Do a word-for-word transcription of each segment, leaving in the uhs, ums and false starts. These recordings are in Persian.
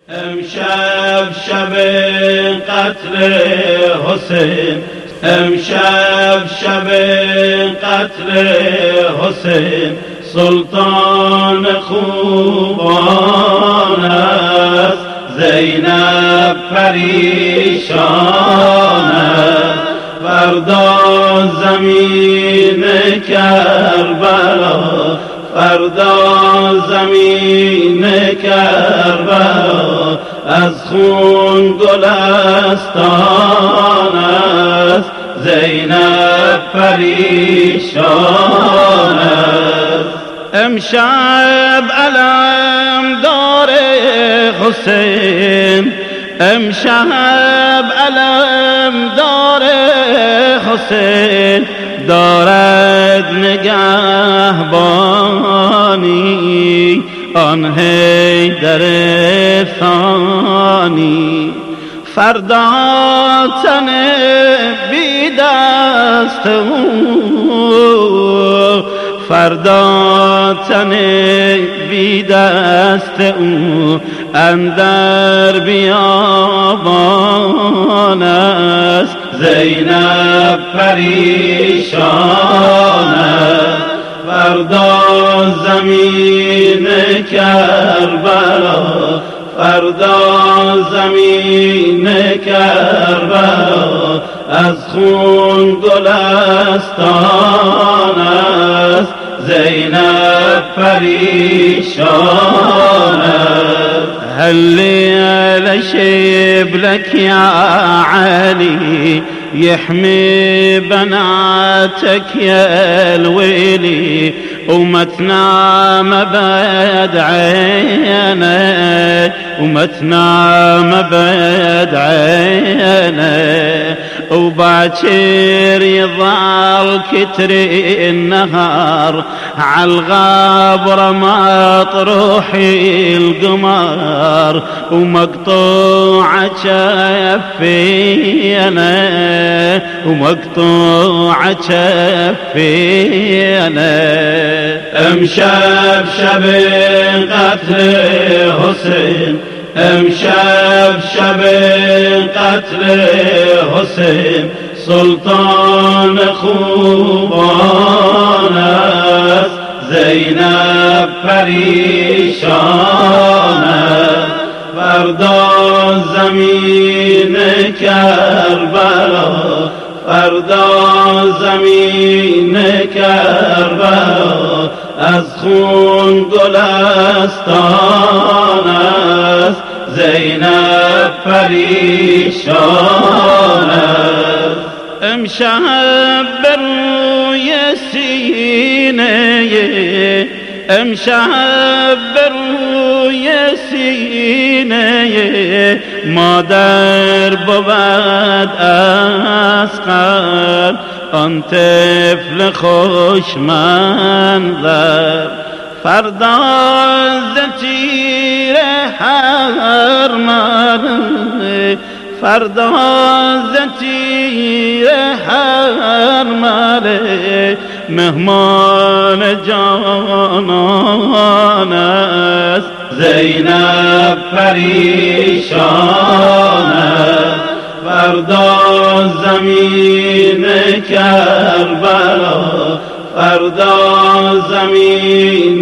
امشب شب قتل حسین، امشب شب قتل حسین، سلطان خوبان است، زینب پریشان است. فردا زمین کربلا، فردا زمین کربلا از خون گلستان است، زینب پریشان است. امشب علم دار حسین، امشب علم دار حسین، دارد نگهبانی آن حیدر ثانی. فردا تن بی دست او، فردا تن بی دست او اندر بیابان است، زینب پریشان است. فردا زمین کربلا، فردا زمین کربلا از خون گلستان است، زینب پریشان است. هل على شبلك يا علي يحمي بناتك يا الويلي، وما تنام بعد عينك، وما تنام بعد عينك، وباكر يظل كتر النهار عالغابرة مطروح القمر، ومقطوعة شفينا، ومقطوعة شفينا. امشب شب قتل حسين، امشب شب قتل حسین، سلطان خوبان است، زینب پریشان است. فردا زمین کربلا، فردا زمین کربلا از خون گلستان است، زینب پریشان است. امشب بروی سینه، امشب بروی سینه مادر بود اصغر، آن طفل خوش منظر. فردا ز تیر هر مرد، فردا ز تیر هر مرد مهمان جانان است، زینب پریشان است. فردا زمین کربلا، فردا زمین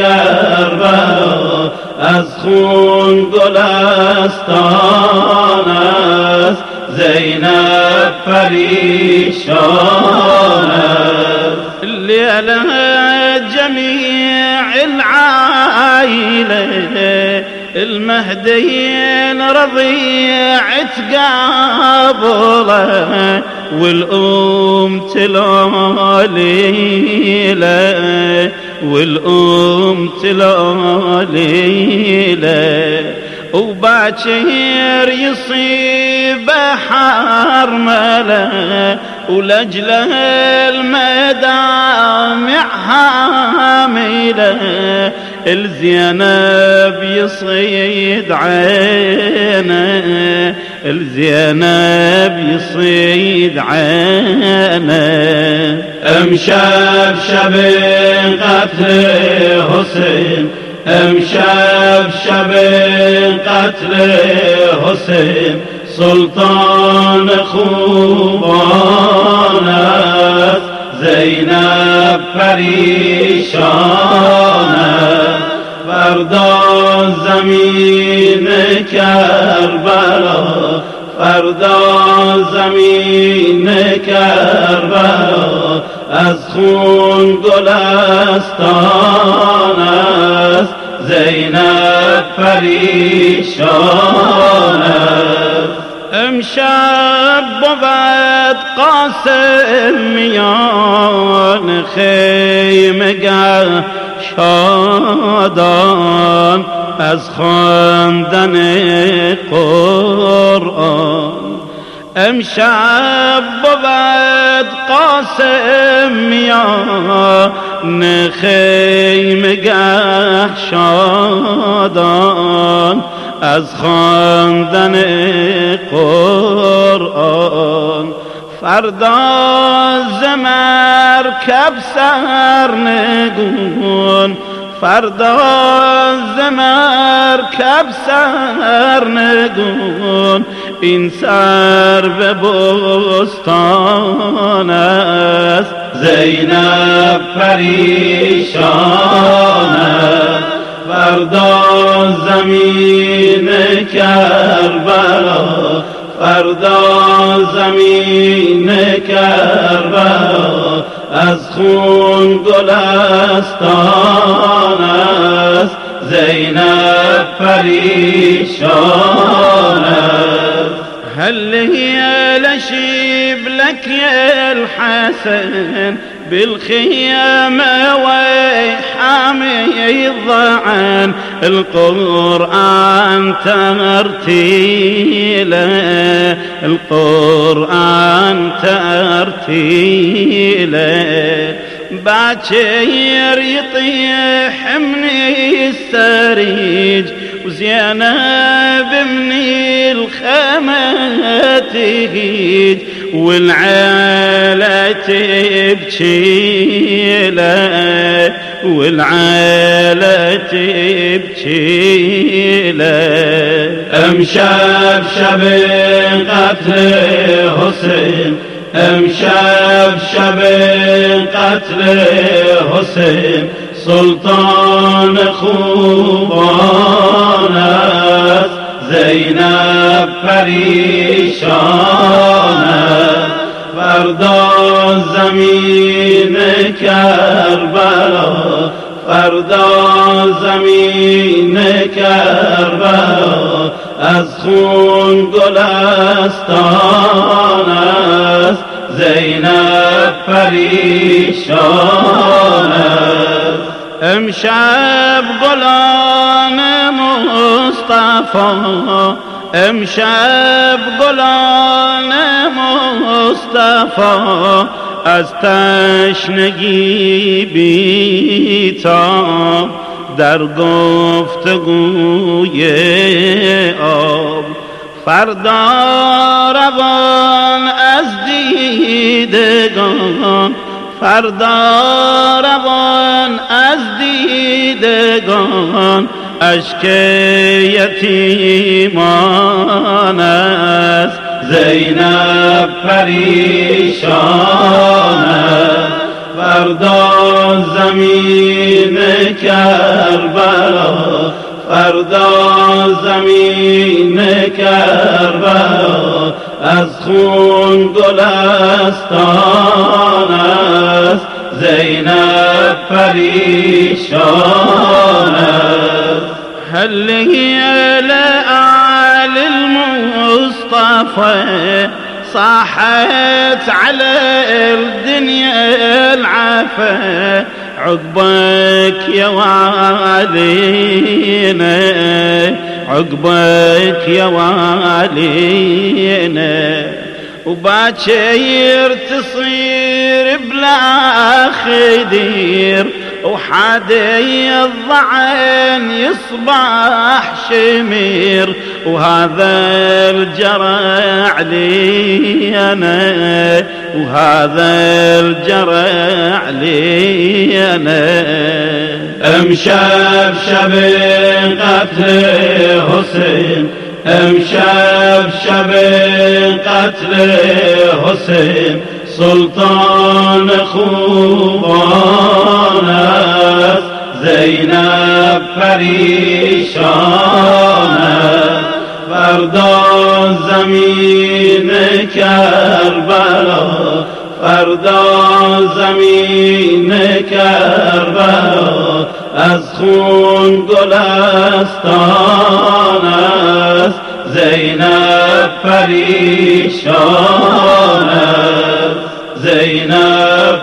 کربلا از خون گلستان است، زینب پریشان است. لیله جمیع العائله المهديين رضيعت قابله، والأم تلاليله، والأم تلاليله، وباكر يصيب حرمله، ولجله المدامع حامله، الزينب يصيد عينه، الزينب يصيد عينه. امشب شب قتل حسين، امشب شب قتل حسین سلطان خوبان است، زینب پریشان است. فردا زمین کربلا، فردا زمین کربلا از خون گلستان است، زینب پریشان است. امشب بود قاسم میان خیمگاه شادان از خواندن قرآن. امشب بود قاسم میان خیمگاه شادان از خواندن قرآن. فردا ز مرکب سرنگون، فردا ز مرکب سرنگون این سر به بستان است، زینب پریشان است. فردا زمین کربلا، فردا زمین کربلا از خون گلستان است، زینب پریشان است. هل هي لشيب لك يا الحسن بالخيام وحامي الضعن، القرآن ترتيله، القرآن ترتيله. باكر يطيح من السريج وزينب من الخيمة تهيج، والعيلة تبكي له، والعيلة تبكي له. امشب شب قتل حسين، امشب شب قتل حسین سلطان خوبان است، زینب پریشان است. فردا زمین کربلا، فردا زمین کربلا از خون گلستان است، زینب پریشان است. امشب گلان مصطفی، امشب گلان مصطفی از تشنگی بی‌تاب در گفتگوی آب. فردا روان از دیدگان، فردا روان از دیدگان اشک یتیمان است، زینب پریشان است. فردا زمین کربلا، فردا زمین کربلا از خون گلستان است، زینب پریشان است. هل هي لآل المصطفى صاحت على الدنيا العفا، عقبك يا والينا، عقبك يا والينا. وباكر تصير بلا خدير، وحادي الضعن يصبح شمير، وهذا الجرى علي أنا وهذا الجرى علي أنا امشبشب قتل حسين امشبشب قتل حسين سلطان خوبان است زینب پریشان است فردا زمین کربلا فردا زمین کربلا از خون گلستان است زینب پریشان است زینب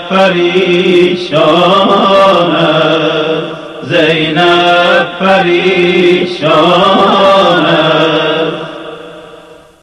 پریشان است زینب پریشان است